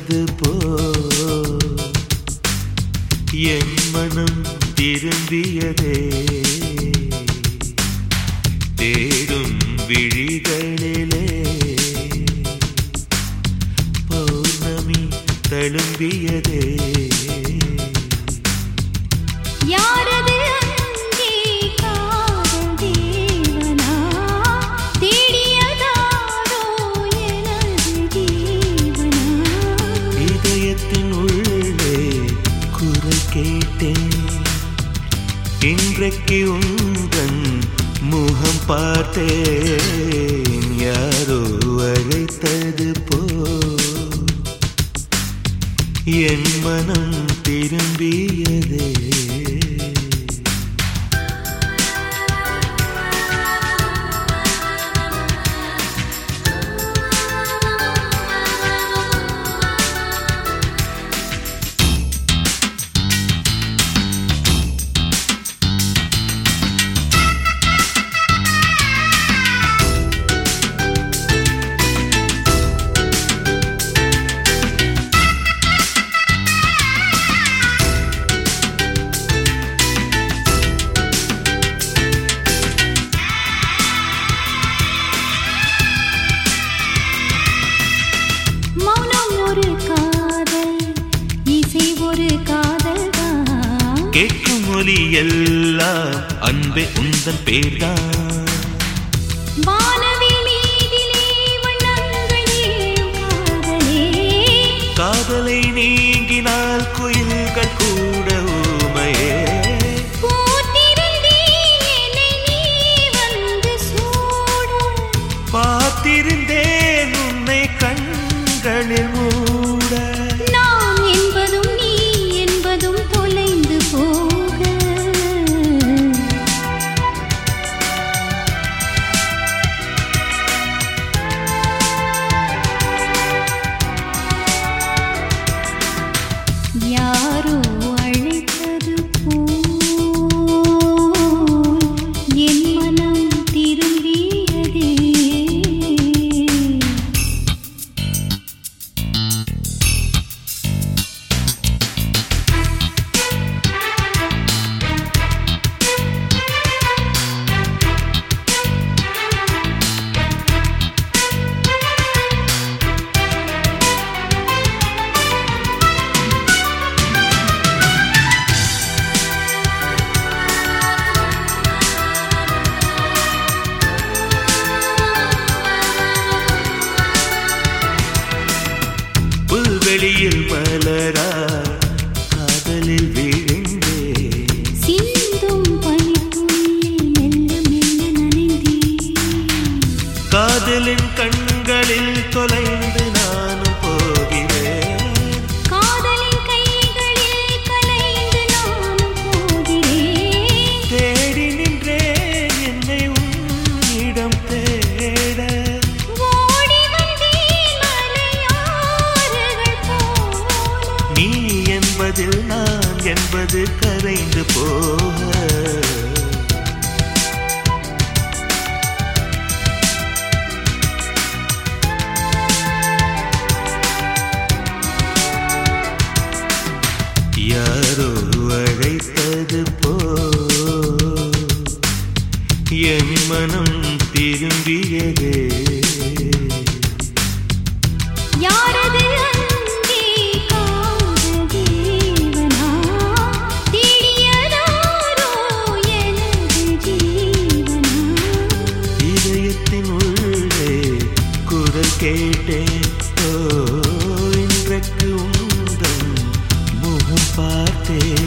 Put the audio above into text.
அழைத்தது போ என் மனம் திரும்பியதே தேடும் விழிகளிலே பௌர்ணமி தழும்பியதே இன்றைக்கு உந்தன் முகம் பார்த்தேன் யாரோ அழைத்தது போ என் மனம் திரும்பியதே கேட்கும் ஒலி எல்லாம் அன்பே உந்தன் பேர்தான் காதலை நீங்கினால் குயில்கள் கூட ஊமையே பார்த்திருந்தேன் உன்னை கண்களில் மூட யாரோ அழைத்தது போல் என் மனம் திரும்பியதே வெளியில் மலரா காதலில் விழுந்தே சிந்தும் பனித்துளியில் மெல்ல மெல்ல நனைந்தே காதலின் கண்களில் தொலைந்து நானும் போகிறேன் காதலின் கைகளில் கலைந்து நானும் போகிறேன் தேடி நின்றேன் என்னை உன்னிடம் தேட நீ என்பதில் நான் என்பது கரைந்து போக யாரோ அழைத்தது போ என் மனம் திரும்பியதே யாரது கேட்டேன் இன்றைக்கு உந்தன் முகம் பார்த்தேன்